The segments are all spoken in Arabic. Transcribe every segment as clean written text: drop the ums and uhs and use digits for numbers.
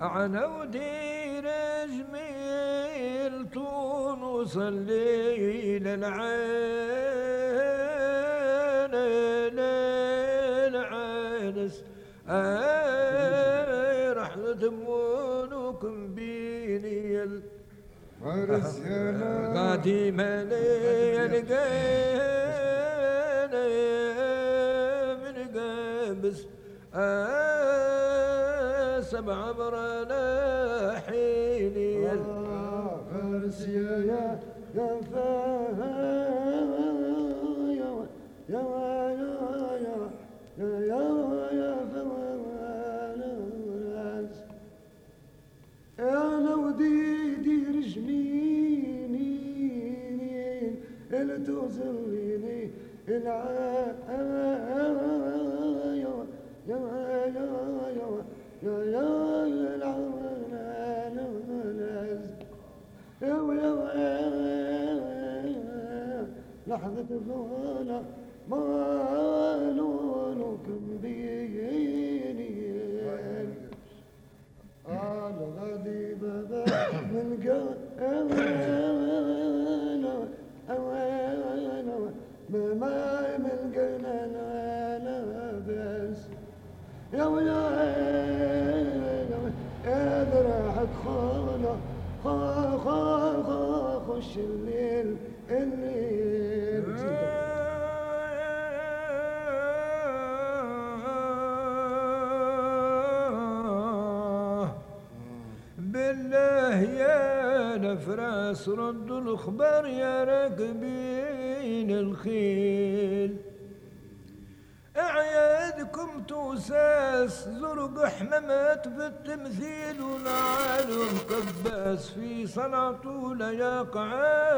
عن ودير جميل تونس الليل العانس رحلة دمونكم بيني فارس يا قديما لقينا من قبس سبع برانا حيني فارس يا انا وديدي رجميني اللي توزليني لحظة فولا ما لونكم بيني الغدي بابا من قوانا ما من قلنا بس يا ويا راحت خانا خش الليل بالله يا نفراس ردوا الخبر يا راكبين الخيل اعيادكم توساس زرق حمامات بالتمثيل ونعالهم كباس في صنعته ليقع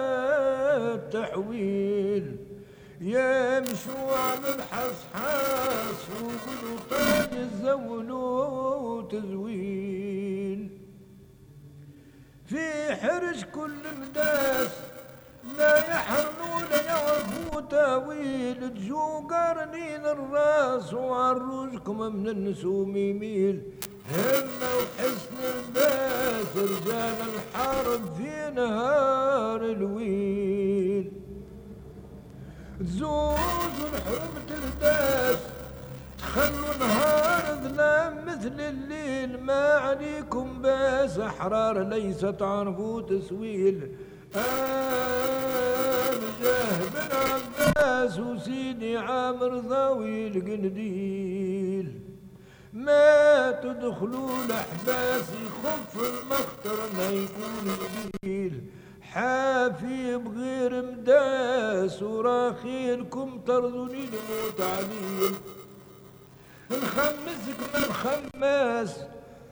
التحويل يا مشوع بالحصحاص وقلوا طاج الزولو تزويل في حرج كل مداس لا يحرمون يعرفوا تاويل تجو قارنين الراس وعروجكم من النسوم يميل همة وحسن الباس رجال الحرب في نهار الويل تزوز الحرب ترداس تخلوا نهار ظلام مثل الليل ما عليكم باس أحرار ليس تعرفوا تسويل جاه بن عباس وسيدي عامر ضوي القنديل ما تدخلوا الأحباس يخف المخطر ما يكون قليل حافي بغير مداس وراخيلكم ترضوني الموت عليل نخمسك من الخماس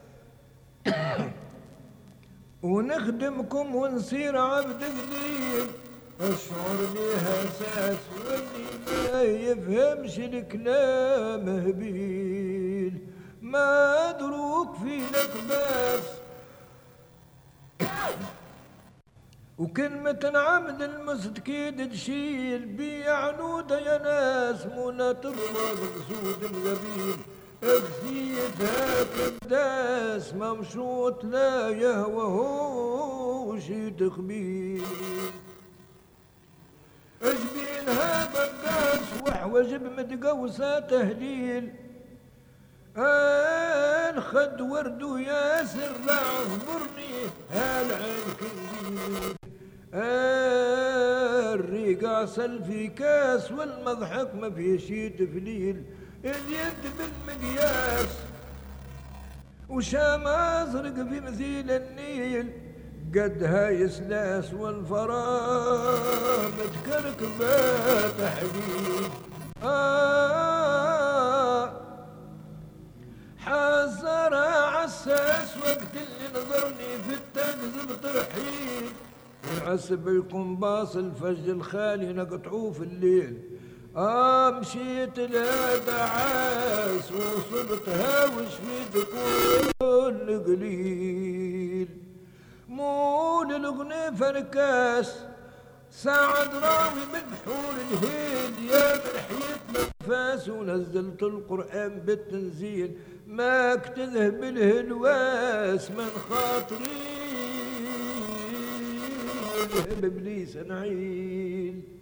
ونخدمكم ونصير عبد قليل اشعر بيها اساس واللي ما يفهمش الكلام هبيل ما دروك في لك باس وكلمة عبد المستكيد تشيل بي عنودة يا ناس منى ترمى بقصود الغبيل اكسيتها كداس ممشوط لا يهوه شي تخبيل اجبينها بقاس وحوج بمتقوسة تهليل الخد ورد وياسر لا اخبرني هالعين كنديل الريقع سل في كاس والمضحك ما في شي تفليل اليد بالمقياس وشام ازرق في مثيل النيل قد هاي سلاس والفرام تكركبات حديد حاصر عساس وقت اللي نظرني في التاجز بترحيل العسب القنباص الفج الخالي نقطعوه في الليل مشيت لا دعاس وصلت هاوش في كل قليل مول الغني فركاس ساعد راوي من بحور الهيل يا من حيت نفاس ونزلت القرآن بالتنزيل ماك تذهب الهلواس من خاطري بإبليس نعيل